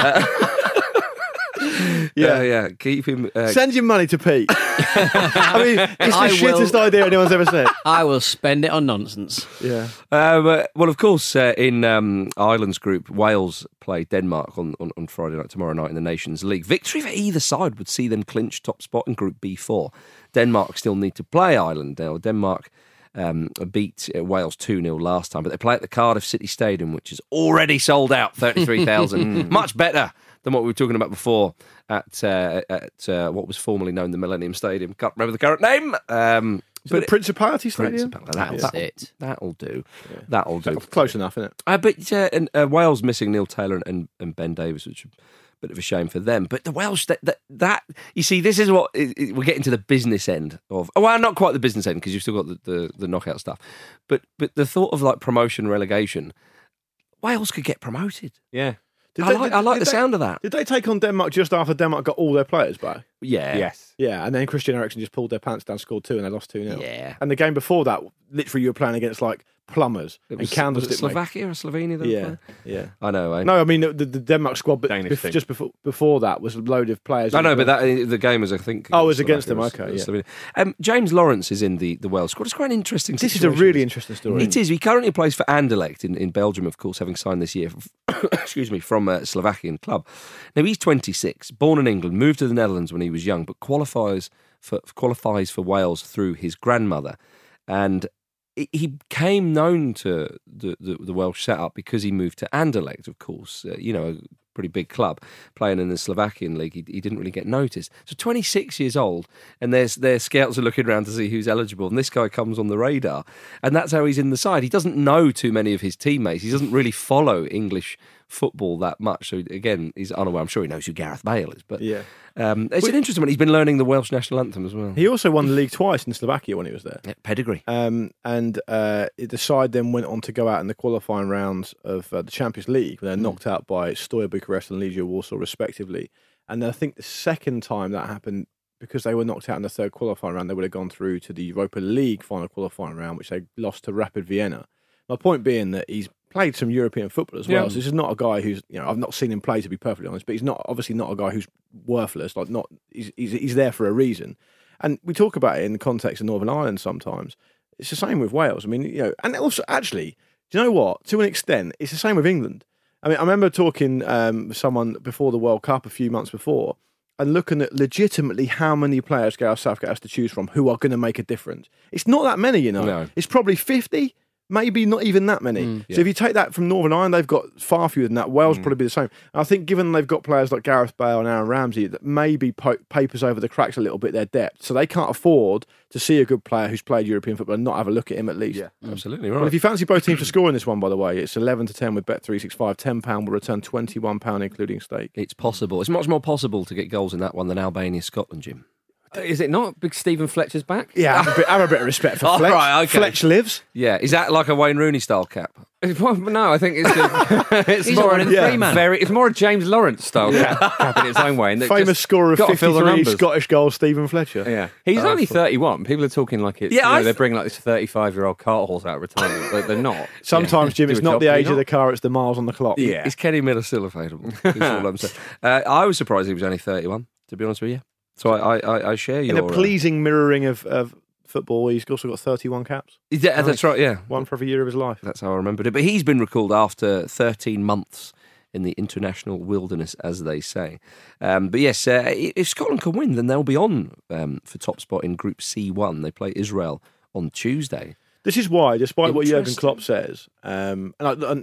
Yeah. Keep him. Send your money to Pete. I mean, it's the I shittest will- idea anyone's ever said. I will spend it on nonsense. Yeah. Well, of course, in Ireland's group, Wales play Denmark on Friday night, tomorrow night in the Nations League. Victory for either side would see them clinch top spot in Group B4. Denmark still need to play Ireland now. Denmark beat Wales 2-0 last time, but they play at the Cardiff City Stadium, which is already sold out, 33,000. Much better than what we were talking about before at what was formerly known the Millennium Stadium. Can't remember the current name. But the Principality Stadium? That's it. That'll do. That'll do. Close enough, isn't it? But Wales missing Neil Taylor and Ben Davies, which is a bit of a shame for them. But the Welsh, that you see, this is what we're getting to the business end of. Well, not quite the business end because you've still got the knockout stuff. But the thought of like promotion, relegation, Wales could get promoted. Yeah. I like the sound of that. Did they take on Denmark just after Denmark got all their players back? Yeah. Yes. Yeah, and then Christian Eriksen just pulled their pants down, scored 2, and they lost 2-0. Yeah. And the game before that, literally you were playing against like plumbers It and was candlestick it Slovakia or Slovenia? They were Yeah, playing? yeah. I know. Eh? No, I mean the Denmark squad, but Danish team. just before that was a load of players. I know, but the game was, I think. Oh, it was against them, Slovakia, okay, Slovenia. James Lawrence is in the Welsh squad. It's quite an interesting this is a situation. really interesting story. It is. He currently plays for Anderlecht in Belgium, of course, having signed this year, excuse me, from a Slovakian club. Now, he's 26, born in England, moved to the Netherlands when he was young, but qualifies for Wales through his grandmother. And he became known to the Welsh setup because he moved to Anderlecht, of course, pretty big club, playing in the Slovakian league. He didn't really get noticed. So 26 years old, and their scouts are looking around to see who's eligible, and this guy comes on the radar, and that's how he's in the side. He doesn't know too many of his teammates. He doesn't really follow English football that much. So again, he's unaware. I'm sure he knows who Gareth Bale is, but Yeah. It's an interesting one. He's been learning the Welsh national anthem as well. He also won the league twice in Slovakia when he was there. Yeah, pedigree. The side then went on to go out in the qualifying rounds of the Champions League when they're knocked out by Steaua Bucharest and Legia Warsaw, respectively. And I think the second time that happened, because they were knocked out in the third qualifying round, they would have gone through to the Europa League final qualifying round, which they lost to Rapid Vienna. My point being that he's played some European football as well. Yeah. So this is not a guy who's, I've not seen him play, to be perfectly honest, but he's obviously not a guy who's worthless. He's there for a reason. And we talk about it in the context of Northern Ireland sometimes. It's the same with Wales. I mean, and also actually, do you know what? To an extent, it's the same with England. I mean, I remember talking with someone before the World Cup a few months before and looking at legitimately how many players Gareth Southgate has to choose from who are going to make a difference. It's not that many, No. It's probably 50. Maybe not even that many. So if you take that from Northern Ireland, they've got far fewer than that. Wales probably be the same. And I think given they've got players like Gareth Bale and Aaron Ramsey, that maybe papers over the cracks a little bit their depth. So they can't afford to see a good player who's played European football and not have a look at him at least. Yeah, absolutely right. Well, if you fancy both teams to score in this one, by the way, it's 11-10 with Bet365. £10 will return £21 including stake. It's possible. It's much more possible to get goals in that one than Albania-Scotland, Jim. Is it not? Big Stephen Fletcher's back? Yeah, have a bit of respect for Oh, Fletch. right, okay. Fletch lives. Yeah, is that like a Wayne Rooney style cap? Well, no, I think it's He's more already the free man. It's more a James Lawrence style cap in its own way. And that Famous just scorer of gotta fill the 53 numbers. Scottish goals, Stephen Fletcher. Yeah, he's only 31. People are talking like it's. Yeah, They're bringing like this 35-year-old cart horse out of retirement, but they're not. Sometimes, Jim, Do it's a not job, the do you age of not? the car, it's the miles on the clock. Yeah. Is Kenny Miller still available? Is all I'm saying. I was surprised he was only 31, to be honest with you. So I share your... In a pleasing mirroring of football, he's also got 31 caps. Yeah, that's right, yeah. One for every year of his life. That's how I remembered it. But he's been recalled after 13 months in the international wilderness, as they say. But yes, if Scotland can win, then they'll be on for top spot in Group C1. They play Israel on Tuesday. This is why, despite what Jurgen Interesting. Klopp says, and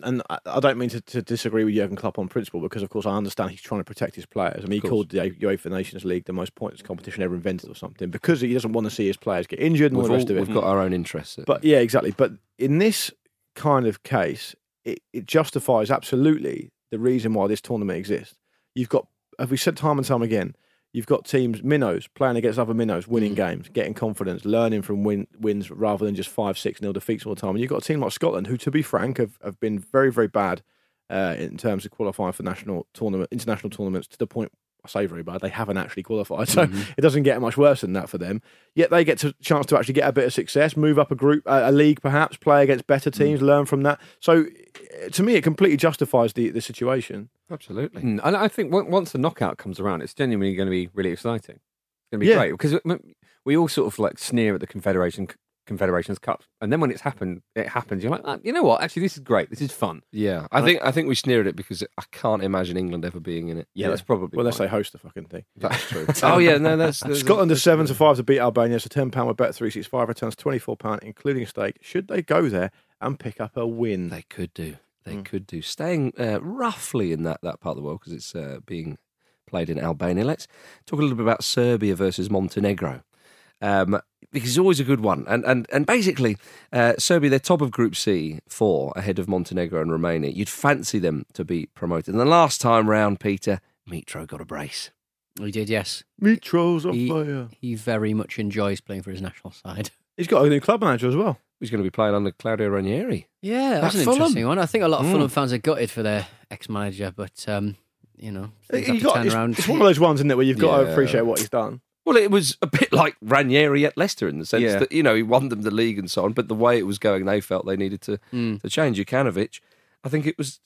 I don't mean to disagree with Jurgen Klopp on principle, because of course I understand he's trying to protect his players. I mean, he called the UEFA Nations League the most pointless competition ever invented or something, because he doesn't want to see his players get injured and all the rest of it. We've got our own interests. But yeah, exactly. But in this kind of case, it justifies absolutely the reason why this tournament exists. You've got, as we said time and time again, you've got teams, minnows, playing against other minnows, winning games, getting confidence, learning from wins rather than just 5-6-0 defeats all the time. And you've got a team like Scotland, who, to be frank, have been very, very bad in terms of qualifying for international tournaments, to the point, I say very bad, they haven't actually qualified. So it doesn't get much worse than that for them. Yet they get a chance to actually get a bit of success, move up a league perhaps, play against better teams, learn from that. So to me, it completely justifies the situation. Absolutely. And I think once the knockout comes around, it's genuinely going to be really exciting. It's going to be Yeah. great, because we all sort of like sneer at the Confederations Cup, and then when it happens. You're like, you know what? Actually, this is great. This is fun. Yeah, I think we sneer at it because I can't imagine England ever being in it. Yeah, that's probably Well, unless why. they host the fucking thing. That's true. Oh yeah, no, that's Scotland is 7-5 to beat Albania, so £10 with Bet365 returns £24, including stake. Should they go there and pick up a win? They could do. They could do. Staying roughly in that part of the world, because it's being played in Albania. Let's talk a little bit about Serbia versus Montenegro, because it's always a good one. And basically, Serbia, they're top of Group C4, ahead of Montenegro and Romania. You'd fancy them to be promoted. And the last time round, Peter, Mitro got a brace. He did, yes. Mitro's on fire. He very much enjoys playing for his national side. He's got a new club manager as well. He's going to be playing under Claudio Ranieri. Yeah, that's At an Fulham. interesting one. I think a lot of Fulham fans are gutted for their ex-manager, but, things have to turn around. It's one of those ones, isn't it, where you've got to Yeah. appreciate what he's done. Well, it was a bit like Ranieri at Leicester in the sense Yeah. that, he won them the league and so on, but the way it was going, they felt they needed to change. Jukanovic, I think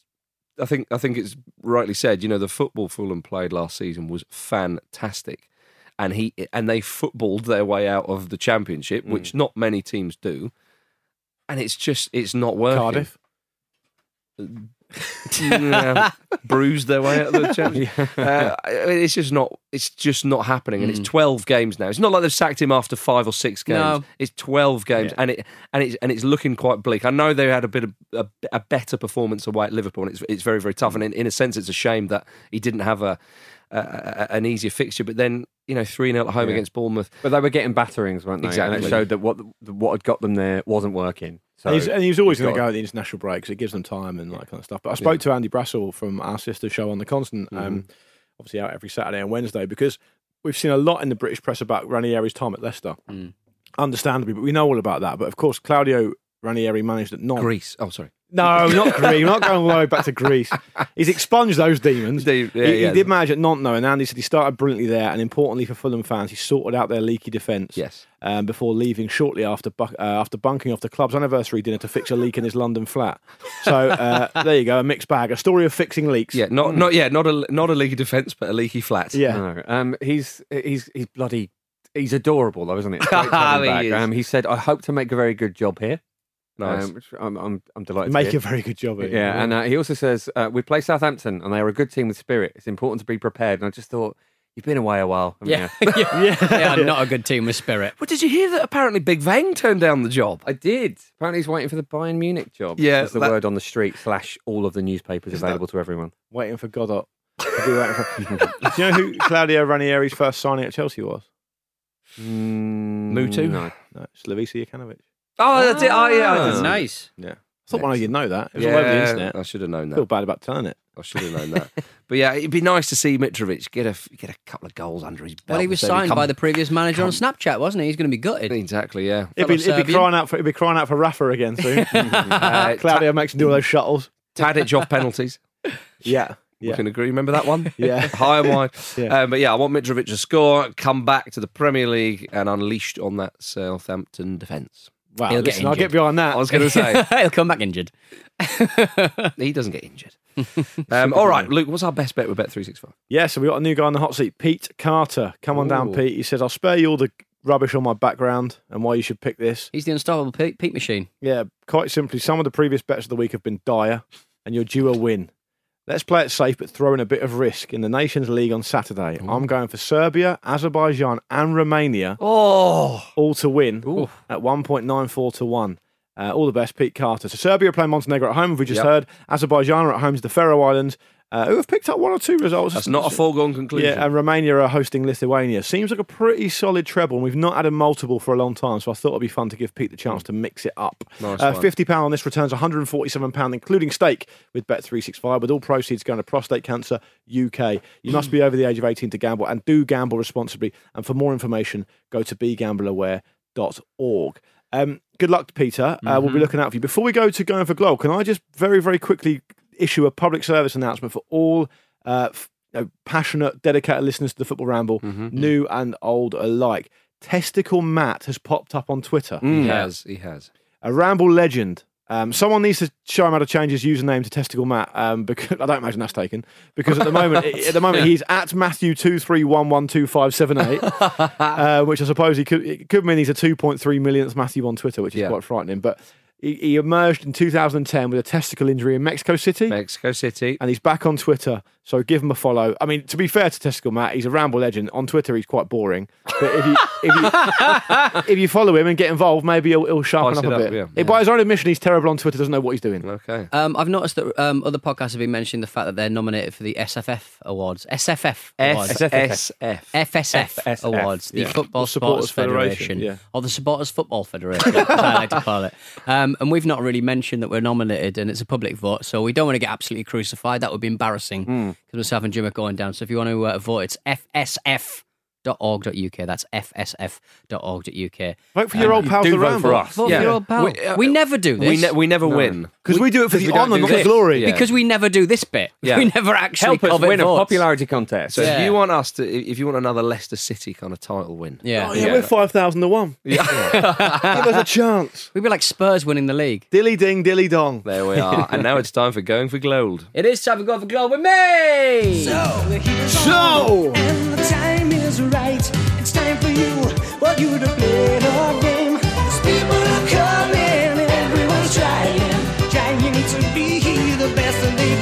it's rightly said, the football Fulham played last season was fantastic. And they footballed their way out of the Championship, which not many teams do. And it's not working. Cardiff. bruised their way out of the championship. It's just not happening, and it's 12 games now. It's not like they've sacked him after 5 or 6 games. No. It's 12 games, and it's looking quite bleak. I know they had a bit of a better performance away at Liverpool, and it's very, very tough. And in a sense, it's a shame that he didn't have an easier fixture. But then 3-0 at home against Bournemouth. But they were getting batterings, weren't they? Exactly. And it showed that what had got them there wasn't working. So and he was always going to go at the international break because it gives them time and that kind of stuff. But I spoke to Andy Brassel from our sister show on The Constant, obviously out every Saturday and Wednesday, because we've seen a lot in the British press about Ranieri's time at Leicester. Understandably, but we know all about that. But of course, Claudio Ranieri managed at Greece. Oh, sorry. No, not Greece. We're not going all the way back to Greece. He's expunged those demons. He did manage at Nantes, and Andy said he started brilliantly there. And importantly for Fulham fans, he sorted out their leaky defence. Yes. Before leaving shortly after bunking off the club's anniversary dinner to fix a leak in his London flat. So there you go, a mixed bag, a story of fixing leaks. Yeah, not a leaky defence, but a leaky flat. Yeah. No. He's bloody. He's adorable, though, isn't it? Great to have him back. He said, "I hope to make a very good job here." Nice. Which I'm delighted. Make to hear. a very good job of it. Yeah, and he also says we play Southampton, and they are a good team with spirit. It's important to be prepared. And I just thought, you've been away a while. Yeah. Yeah. Not a good team with spirit. Well, did you hear that apparently Big Vang turned down the job? I did. Apparently, he's waiting for the Bayern Munich job. Yeah, that's the word on the street / all of the newspapers available to everyone. Waiting for Godot. Do you know who Claudio Ranieri's first signing at Chelsea was? Mutu? No, Slavisa Jokanovic. Oh, that's it. Oh, yeah. That's nice. Yeah. I thought one of you'd know that. It was all over the internet. I should have known I feel that. bad about telling it. I should have known that. But yeah, it'd be nice to see Mitrovic get a couple of goals under his belt. Well, he was So signed by the previous manager on Snapchat, wasn't he? He's going to be gutted. Exactly, yeah. He'd be crying out for Rafa again soon. Claudio makes him do all those shuttles. Tadic off penalties. Yeah. We can agree. Remember that one? Yeah. High and wide. Yeah. But yeah, I want Mitrovic to score, come back to the Premier League and unleashed on that Southampton defence. Wow, He'll get I'll injured. get behind that. I was going to say. He'll come back injured. He doesn't get injured. All right, Luke, what's our best bet with Bet365? Yeah, so we got a new guy on the hot seat, Pete Carter. Come on down, Pete. He says, I'll spare you all the rubbish on my background and why you should pick this. He's the unstoppable Pete machine. Yeah, quite simply, some of the previous bets of the week have been dire and you're due a win. Let's play it safe but throw in a bit of risk in the Nations League on Saturday. I'm going for Serbia, Azerbaijan and Romania all to win at 1.94 to 1. All the best, Pete Carter. So Serbia are playing Montenegro at home, as we just heard. Azerbaijan are at home to the Faroe Islands, who have picked up 1 or 2 results. That's not a foregone conclusion. Yeah, and Romania are hosting Lithuania. Seems like a pretty solid treble, and we've not had a multiple for a long time, so I thought it'd be fun to give Pete the chance to mix it up. Nice £50 on this returns £147, including stake with Bet365, with all proceeds going to Prostate Cancer UK. You must be over the age of 18 to gamble, and do gamble responsibly. And for more information, go to begambleaware.org. Good luck, Peter. We'll be looking out for you. Before we go to Going for Glow, can I just very, very quickly issue a public service announcement for all passionate, dedicated listeners to the Football Ramble, new and old alike. Testicle Matt has popped up on Twitter. He has. A Ramble legend. Someone needs to show him how to change his username to Testicle Matt, because I don't imagine that's taken. Because at the moment, he's at Matthew23112578, which I suppose it could mean he's a 2.3 millionth Matthew on Twitter, which is quite frightening. But he emerged in 2010 with a testicle injury in Mexico City. And he's back on Twitter, so give him a follow. I mean, to be fair to Testicle Matt, he's a Ramble legend. On Twitter, he's quite boring. But if you follow him and get involved, maybe he'll sharpen up a bit. By his own admission, he's terrible on Twitter, doesn't know what he's doing. Okay. I've noticed that other podcasts have been mentioning the fact that they're nominated for the SFF Awards. SFF Awards. FSF Awards. The Football Supporters Federation. Or the Supporters Football Federation, as I like to call it. And we've not really mentioned that we're nominated, and it's a public vote, so we don't want to get absolutely crucified. That would be embarrassing, because myself and Jim are going down. So if you want to vote, it's fsf.org.uk. That's fsf.org.uk. Vote for your old pals, the Ramble. For us. Vote for your old pal. We never do this. We never win. Because we do it for the we don't honour, do not the this. glory. Yeah. Because we never do this bit. Yeah. We never actually Help us covet win a votes. popularity contest. So if you want if you want another Leicester City kind of title win. Yeah. We're 5,000 to 1. Give us a chance. We'd be like Spurs winning the league. Dilly ding, dilly dong. There we are. And now it's time for Going for Gold. It is time to go for gold with me! So, And the time is right. It's time for you to play the game. 'Cause people are coming, everyone's trying to be the best of the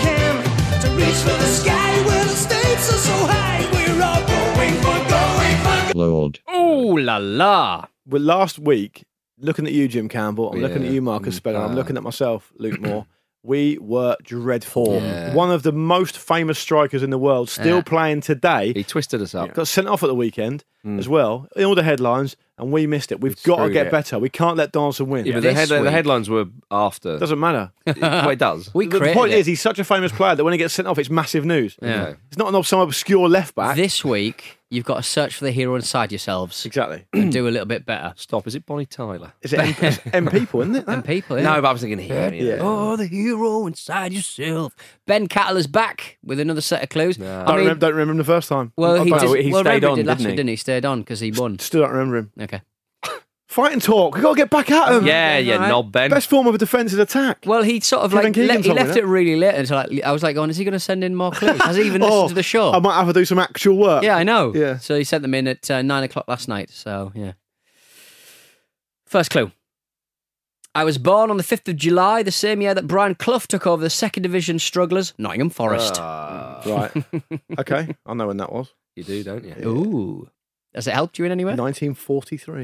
Lord. Ooh la la. Well, last week, looking at you, Jim Campbell, I'm looking at you, Marcus Speller, I'm looking at myself, Luke Moore. We were dreadful. Yeah. One of the most famous strikers in the world, still playing today. He twisted us up. Got sent off at the weekend as well, in all the headlines, and we missed it. We've got to get better. We can't let Donaldson win. Yeah, but the headlines were after. Doesn't matter. Well, it does. The point is, he's such a famous player that when he gets sent off, it's massive news. Yeah. It's not some obscure left back. This week, you've got to search for the hero inside yourselves. Exactly. And do a little bit better. Stop. Is it Bonnie Tyler? Is it M People, isn't it? And people, No, but I was thinking here. Yeah. Oh, the hero inside yourself. Ben Cattle is back with another set of clues. No. Don't remember him the first time. Well, he he did. stayed on, did last didn't week, he? didn't he? Stayed on because he won. Still don't remember him. Okay. Fight and talk. We've got to get back at him. Yeah, you Alright. knob, Ben. Best form of a defence is attack. Well, he sort of Kevin Keegan he told me left that. it really late until I was like, going, is he going to send in more clues? Has he even listened to the show? I might have to do some actual work. Yeah, I know. Yeah. So he sent them in at 9 o'clock last night. So, yeah. First clue. I was born on the 5th of July, the same year that Brian Clough took over the second division strugglers, Nottingham Forest. Right. Okay. I know when that was. You do, don't you? Ooh. Has it helped you in any way? 1943.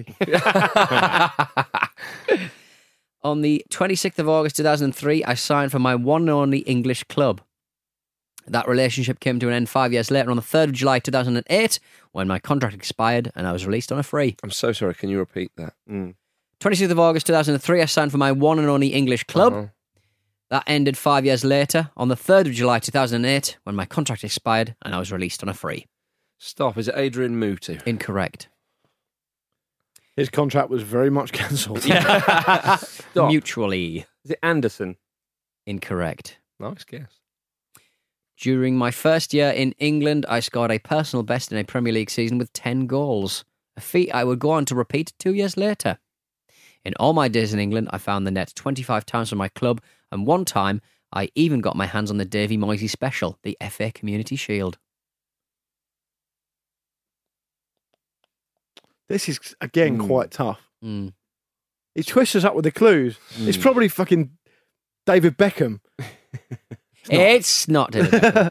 On the 26th of August 2003, I signed for my one and only English club. That relationship came to an end 5 years later on the 3rd of July 2008 when my contract expired and I was released on a free. I'm so sorry. Can you repeat that? 26th of August 2003, I signed for my one and only English club. Uh-huh. That ended 5 years later on the 3rd of July 2008 when my contract expired and I was released on a free. Stop. Is it Adrian Mutu? Incorrect. His contract was very much cancelled. Mutually. Is it Anderson? Incorrect. Nice guess. During my first year in England, I scored a personal best in a Premier League season with 10 goals, a feat I would go on to repeat 2 years later. In all my days in England, I found the net 25 times for my club, and one time I even got my hands on the Davy Moisey Special, the FA Community Shield. This is, again, quite tough. Mm. He twists us up with the clues. It's probably fucking David Beckham. It's not David Beckham.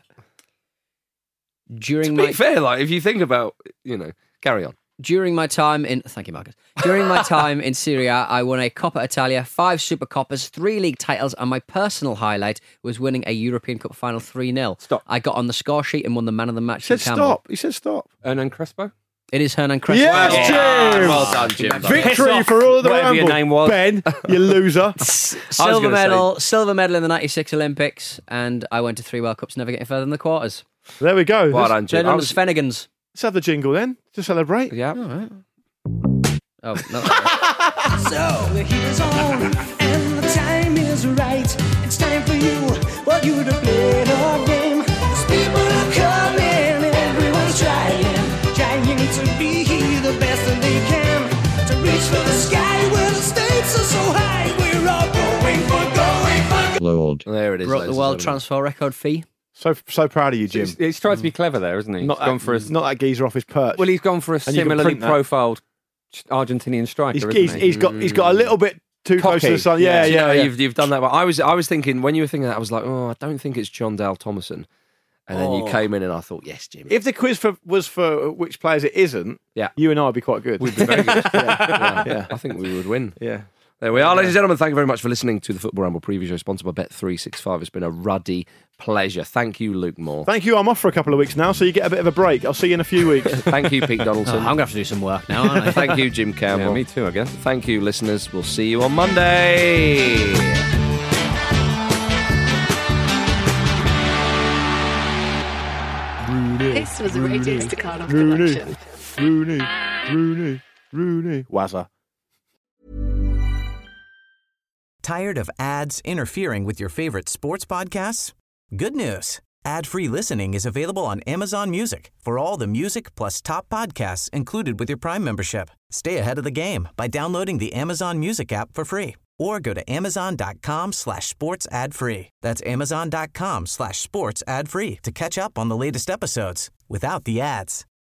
To be fair, like, if you think about, carry on. During my time in... Thank you, Marcus. During my time in Serie A, I won a Coppa Italia, 5 Super Coppas, 3 league titles, and my personal highlight was winning a European Cup final 3-0. Stop. I got on the score sheet and won the man of the match. He said in Campbell. stop. He said stop. Hernan Crespo? It is Hernan Crespo. Yes, Jim! Well done, Jim. Victory for all of the Whatever your ramble. name was. Ben, you loser. Silver medal in the 96 Olympics, and I went to 3 World Cups, never getting further than the quarters. There we go. Well done, Jim. Played on the Svenigans. Let's have the jingle then to celebrate. Yeah. All right. Oh, no. So the heat is on and the time is right. It's time for you, for you to play the game. 'Cause people are coming, everyone's trying to be the best that they can. To reach for the sky where the stakes are so high. We're all going for Lord. There it is. Broke ladies the and world gentlemen. transfer record fee. So proud of you, Jim. He's tried to be clever there, isn't he? Not He's gone for a, not that geezer off his perch. well, he's gone for a And you can similarly print that. profiled Argentinian striker, isn't he? he's got a little bit too close to Cocky. the sun. Yeah. You've done that. Well, I was thinking when you were thinking that, I was like, I don't think it's John Dale Thomason. And then you came in, and I thought, yes, Jim. If the quiz was for which players it isn't, you and I would be quite good. We'd be very good. Yeah. I think we would win. Yeah. There we are, ladies and gentlemen. Thank you very much for listening to the Football Ramble preview show, sponsored by Bet365. It's been a ruddy pleasure. Thank you, Luke Moore. Thank you. I'm off for a couple of weeks now, so you get a bit of a break. I'll see you in a few weeks. Thank you, Pete Donaldson. I'm going to have to do some work now, aren't I? Thank you, Jim Campbell. Yeah, me too, I guess. Thank you, listeners. We'll see you on Monday. This was a Radio Staccato production. Rooney. Wazza. Tired of ads interfering with your favorite sports podcasts? Good news. Ad-free listening is available on Amazon Music for all the music plus top podcasts included with your Prime membership. Stay ahead of the game by downloading the Amazon Music app for free or go to amazon.com/sports ad free. That's amazon.com/sports ad free to catch up on the latest episodes without the ads.